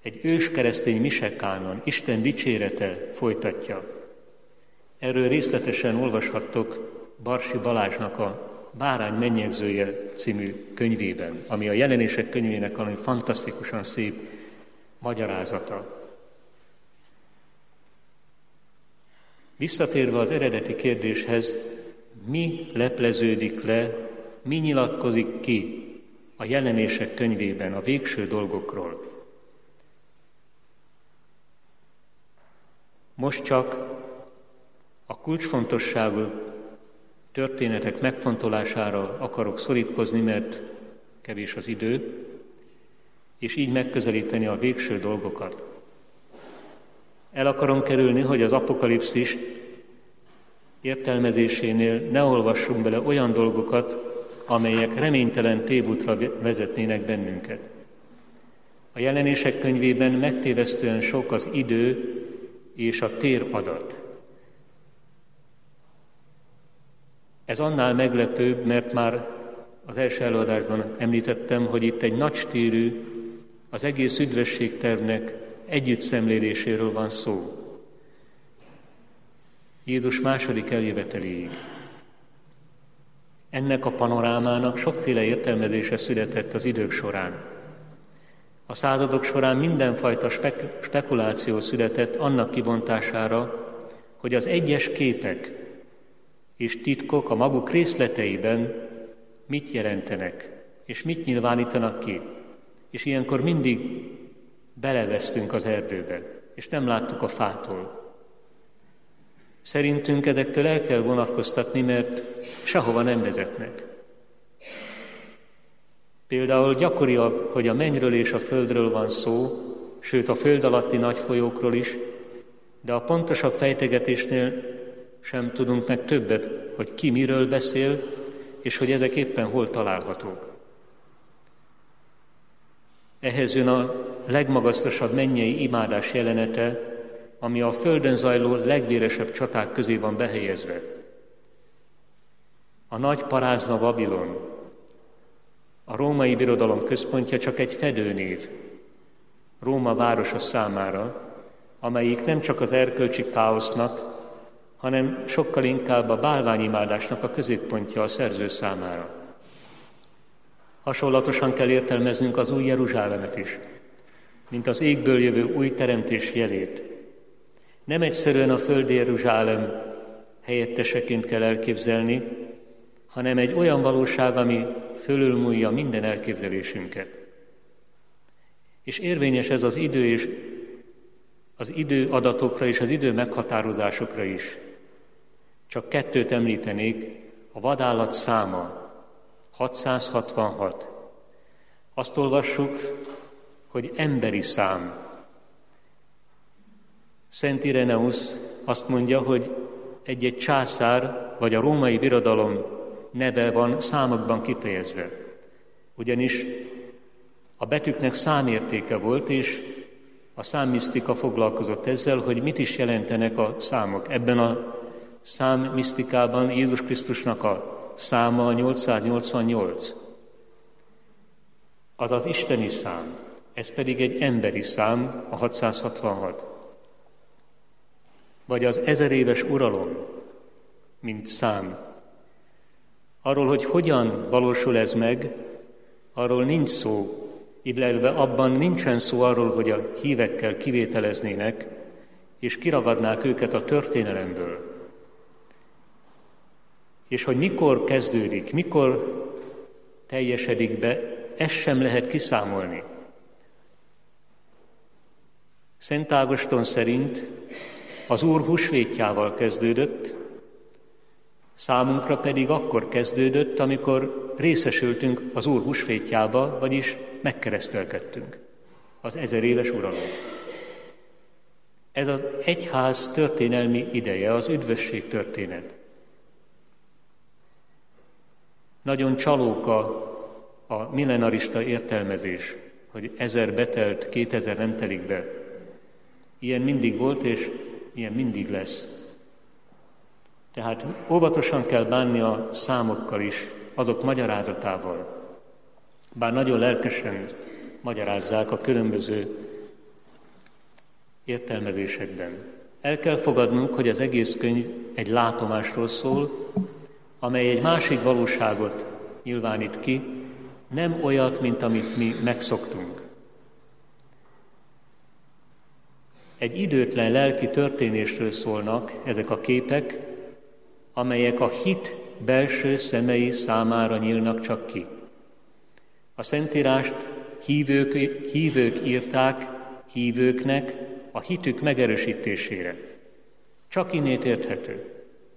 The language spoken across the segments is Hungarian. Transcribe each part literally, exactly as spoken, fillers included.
egy őskeresztény misekánon, Isten dicsérete folytatja. Erről részletesen olvashattok Barsi Balázsnak a Bárány mennyegzője című könyvében, ami a Jelenések könyvének valami fantasztikusan szép magyarázata. Visszatérve az eredeti kérdéshez, mi lepleződik le, mi nyilatkozik ki a Jelenések könyvében a végső dolgokról? Most csak a kulcsfontosságú történetek megfontolására akarok szorítkozni, mert kevés az idő, és így megközelíteni a végső dolgokat. El akarom kerülni, hogy az apokalipszis értelmezésénél ne olvassunk bele olyan dolgokat, amelyek reménytelen tévútra vezetnének bennünket. A Jelenések könyvében megtévesztően sok az idő és a tér adat. Ez annál meglepőbb, mert már az első előadásban említettem, hogy itt egy nagy stílű, az egész üdvösségtervnek együtt szemléléséről van szó. Jézus második eljöveteléig. Ennek a panorámának sokféle értelmezése született az idők során. A századok során mindenfajta spek- spekuláció született annak kibontására, hogy az egyes képek és titkok a maguk részleteiben mit jelentenek, és mit nyilvánítanak ki. És ilyenkor mindig belevesztünk az erdőbe, és nem láttuk a fától. Szerintünk ezektől el kell vonatkoztatni, mert sehova nem vezetnek. Például gyakoriabb, hogy a mennyről és a földről van szó, sőt a föld alatti nagy folyókról is, de a pontosabb fejtegetésnél sem tudunk meg többet, hogy ki miről beszél, és hogy ezek éppen hol találhatók. Ehhez jön a legmagasztosabb mennyei imádás jelenete, ami a földön zajló legvéresebb csaták közé van behelyezve. A nagy parázna Babilon, a római birodalom központja csak egy fedőnév Róma városa számára, amelyik nem csak az erkölcsi káosznak, hanem sokkal inkább a bálványimádásnak a középpontja a szerző számára. Hasonlatosan kell értelmeznünk az új Jeruzsálemet is, mint az égből jövő új teremtés jelét. Nem egyszerűen a földi Jeruzsálem helyetteseként kell elképzelni, hanem egy olyan valóság, ami fölülmúlja minden elképzelésünket. És érvényes ez az idő és az idő adatokra és az idő meghatározásokra is. Csak kettőt említenék, a vadállat száma, hatszázhatvanhat. Azt olvassuk, hogy emberi szám. Szent Ireneusz azt mondja, hogy egy-egy császár vagy a római birodalom neve van számokban kifejezve. Ugyanis a betűknek számértéke volt, és a számmisztika foglalkozott ezzel, hogy mit is jelentenek a számok. Ebben a számmisztikában Jézus Krisztusnak a száma nyolcszáznyolcvannyolc. Az az isteni szám, ez pedig egy emberi szám, a hatszázhatvanhat. Vagy az ezer éves uralom, mint szám. Arról, hogy hogyan valósul ez meg, arról nincs szó, illetve abban nincsen szó arról, hogy a hívekkel kivételeznének, és kiragadnák őket a történelemből. És hogy mikor kezdődik, mikor teljesedik be, ezt sem lehet kiszámolni. Szent Ágoston szerint az Úr húsvétjával kezdődött, számunkra pedig akkor kezdődött, amikor részesültünk az Úr húsvétjába, vagyis megkeresztelkedtünk, az ezer éves uralom. Ez az egyház történelmi ideje, az üdvösség történet. Nagyon csalóka a millenarista értelmezés, hogy ezer betelt, kétezer nem telik be. Ilyen mindig volt, és ilyen mindig lesz. Tehát óvatosan kell bánni a számokkal is, azok magyarázatával. Bár nagyon lelkesen magyarázzák a különböző értelmezésekben. El kell fogadnunk, hogy az egész könyv egy látomásról szól, amely egy másik valóságot nyilvánít ki, nem olyat, mint amit mi megszoktunk. Egy időtlen lelki történésről szólnak ezek a képek, amelyek a hit belső szemei számára nyílnak csak ki. A Szentírást hívők, hívők írták hívőknek a hitük megerősítésére. Csak innét érthető.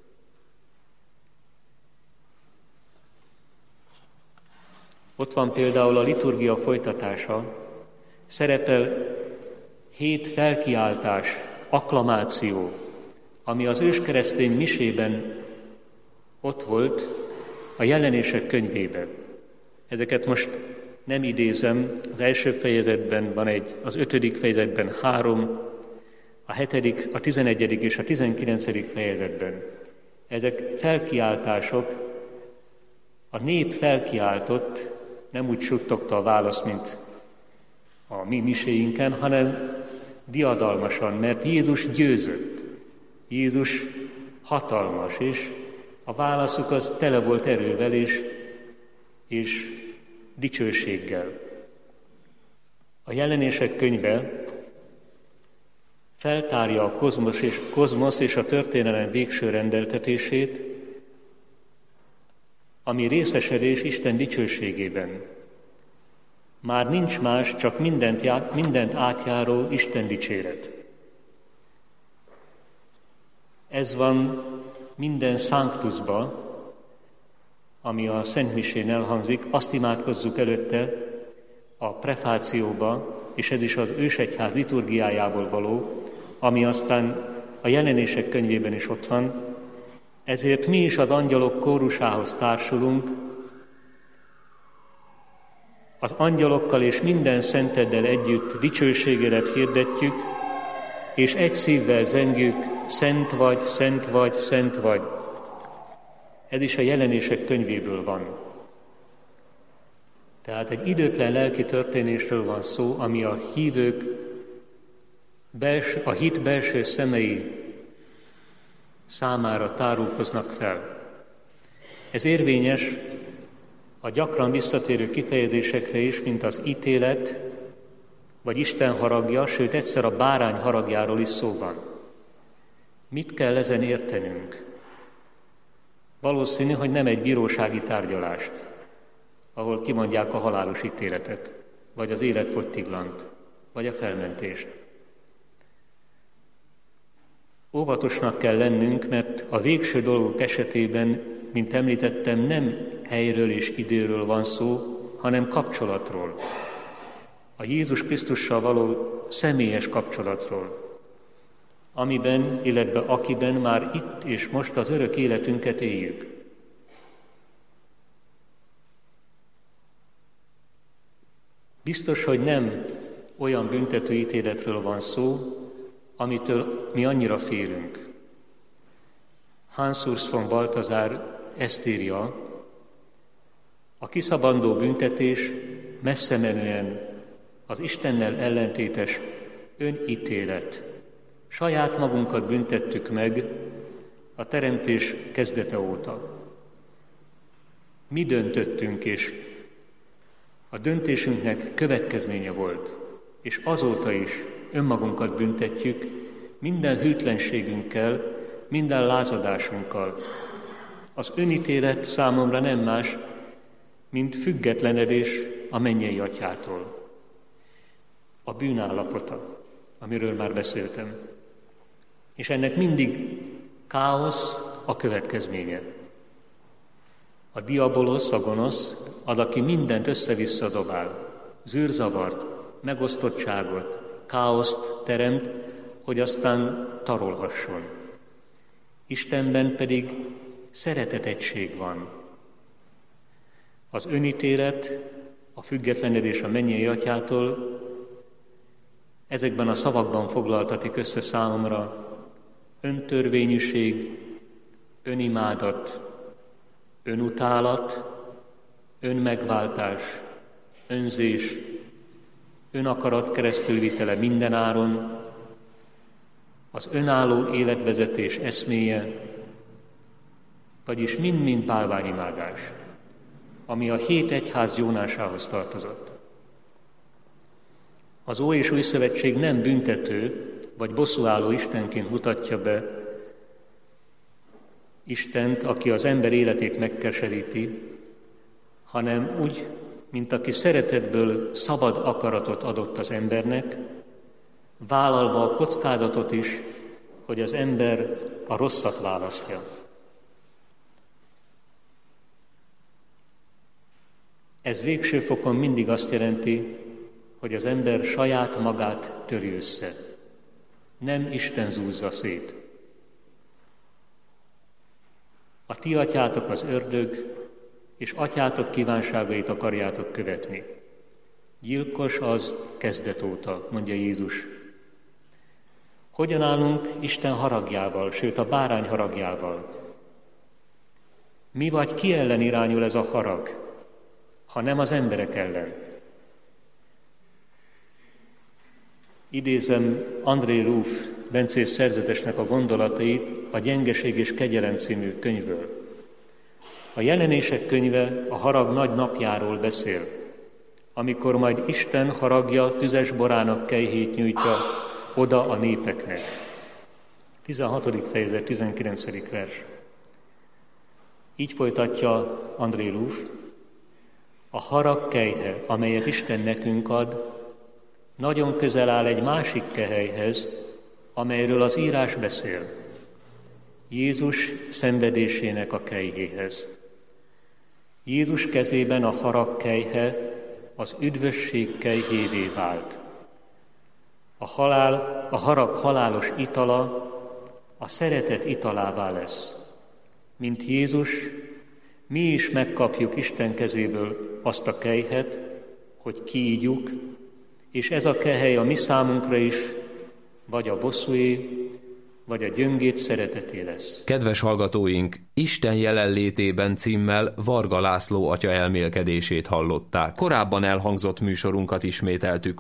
Ott van például a liturgia folytatása, szerepel hét felkiáltás, akklamáció, ami az őskeresztény misében ott volt a Jelenések könyvében. Ezeket most nem idézem, az első fejezetben van egy, az ötödik fejezetben három, a hetedik, a tizenegyedik és a tizenkilencedik fejezetben. Ezek felkiáltások, a nép felkiáltott, nem úgy suttogta a válasz, mint a mi miséinken, hanem diadalmasan, mert Jézus győzött. Jézus hatalmas, és a válaszuk az tele volt erővel és, és dicsőséggel. A Jelenések könyve feltárja a kozmosz és, kozmosz és a történelem végső rendeltetését, ami részesedés Isten dicsőségében. Már nincs más, csak mindent, mindent átjáró Isten dicséret. Ez van minden sanctusba, ami a Szent Misén elhangzik, azt imádkozzuk előtte a prefációba, és ez is az ősegyház liturgiájából való, ami aztán a Jelenések könyvében is ott van. Ezért mi is az angyalok kórusához társulunk, az angyalokkal és minden szenteddel együtt dicsőségedet hirdetjük, és egy szívvel zengjük, szent vagy, szent vagy, szent vagy. Ez is a Jelenések könyvéből van. Tehát egy időtlen lelki történésről van szó, ami a hívők, belső, a hit belső szemei számára tárulkoznak fel. Ez érvényes a gyakran visszatérő kifejezésekre is, mint az ítélet, vagy Isten haragja, sőt egyszer a bárány haragjáról is szó van. Mit kell ezen értenünk? Valószínű, hogy nem egy bírósági tárgyalást, ahol kimondják a halálos ítéletet, vagy az életfogytiglant, vagy a felmentést. Óvatosnak kell lennünk, mert a végső dolgok esetében, mint említettem, nem helyről és időről van szó, hanem kapcsolatról. A Jézus Krisztussal való személyes kapcsolatról, amiben, illetve akiben már itt és most az örök életünket éljük. Biztos, hogy nem olyan büntetőítéletről van szó, amitől mi annyira félünk. Hans Urs von Balthasar ezt írja, a kiszabandó büntetés messze menően az Istennel ellentétes önítélet. Saját magunkat büntettük meg a teremtés kezdete óta. Mi döntöttünk, és a döntésünknek következménye volt, és azóta is önmagunkat büntetjük minden hűtlenségünkkel, minden lázadásunkkal. Az önítélet számomra nem más, mint függetlenedés a mennyei Atyától. A bűnállapota, amiről már beszéltem. És ennek mindig káosz a következménye. A diabolosz, a gonosz, az, aki mindent össze-vissza dobál, zűrzavart, megosztottságot, káoszt teremt, hogy aztán tarolhasson. Istenben pedig szeretetegység van. Az önítélet, a függetlenedés a mennyei Atyától ezekben a szavakban foglaltatik össze számomra: öntörvényűség, önimádat, önutálat, önmegváltás, önzés, önakarat keresztülvitele minden áron, az önálló életvezetés eszméje, vagyis mind-mind bálványimádás, ami a hét egyház jónásához tartozott. Az Ó és Új Szövetség nem büntető vagy bosszúálló Istenként mutatja be Istent, aki az ember életét megkeseríti, hanem úgy, mint aki szeretetből szabad akaratot adott az embernek, vállalva a kockázatot is, hogy az ember a rosszat választja. Ez végső fokon mindig azt jelenti, hogy az ember saját magát töri össze. Nem Isten zúzza szét. A ti atyátok az ördög, és atyátok kívánságait akarjátok követni. Gyilkos az kezdet óta, mondja Jézus. Hogyan állunk Isten haragjával, sőt a bárány haragjával? Mi vagy ki ellen irányul ez a harag, ha nem az emberek ellen? Idézem André Ruf, bencés szerzetesnek a gondolatait a Gyengeség és kegyelem című könyvből. A Jelenések könyve a harag nagy napjáról beszél, amikor majd Isten haragja tüzes borának kejhét nyújtja oda a népeknek. tizenhatodik fejezet, tizenkilencedik vers. Így folytatja André Ruf, a harag kejhe, amelyet Isten nekünk ad, nagyon közel áll egy másik kehelyhez, amelyről az írás beszél. Jézus szenvedésének a kejhéhez. Jézus kezében a harag kejhe az üdvösség kejhévé vált. A, halál, a harag halálos itala a szeretet italává lesz. Mint Jézus, mi is megkapjuk Isten kezéből azt a kejhet, hogy kiígyuk, és ez a kehely a mi számunkra is, vagy a bosszúé, vagy a gyöngét szereteté lesz. Kedves hallgatóink, Isten jelenlétében címmel Varga László atya elmélkedését hallották. Korábban elhangzott műsorunkat ismételtük.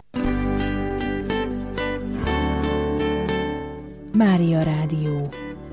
Mária Rádió.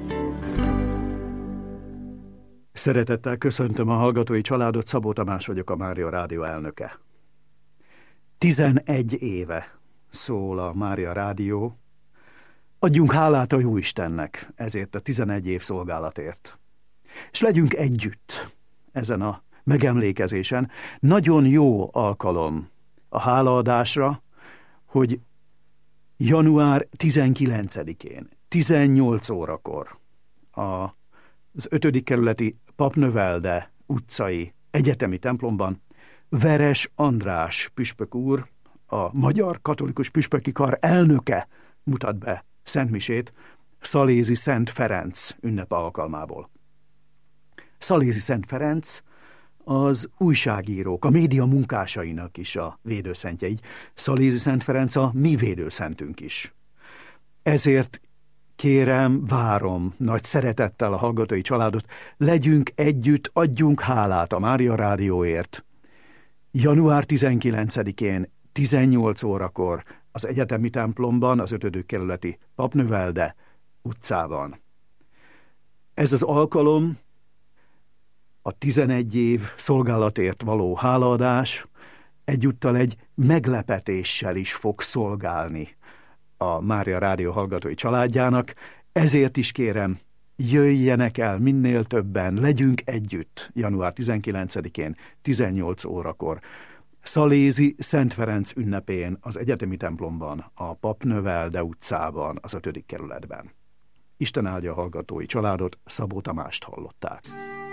Szeretettel köszöntöm a hallgatói családot, Szabó Tamás vagyok, a Mária Rádió elnöke. Tizenegy éve szól a Mária Rádió. Adjunk hálát a Jóistennek ezért a tizenegy év szolgálatért. És legyünk együtt ezen a megemlékezésen. Nagyon jó alkalom a hálaadásra, hogy január tizenkilencedikén, tizennyolc órakor az ötödik kerületi Papnövelde utcai egyetemi templomban Veres András püspök úr, a Magyar Katolikus Püspöki Kar elnöke mutat be szentmisét Szalézi Szent Ferenc ünnepe alkalmából. Szalézi Szent Ferenc az újságírók, a média munkásainak is a védőszentje, így Szalézi Szent Ferenc a mi védőszentünk is. Ezért kérem, várom nagy szeretettel a hallgatói családot, legyünk együtt, adjunk hálát a Mária Rádióért. január tizenkilencedikén, tizennyolc órakor az egyetemi templomban, az ötödik kerületi Papnövelde utcában. Ez az alkalom a tizenegy év szolgálatért való hálaadás egyúttal egy meglepetéssel is fog szolgálni a Mária Rádió hallgatói családjának, ezért is kérem, jöjjenek el minél többen, legyünk együtt január tizenkilencedikén, tizennyolc órakor. Szalézi Szent Ferenc ünnepén az egyetemi templomban, a Papnövelde utcában, az ötödik kerületben. Isten áldja a hallgatói családot, Szabó Tamást hallották.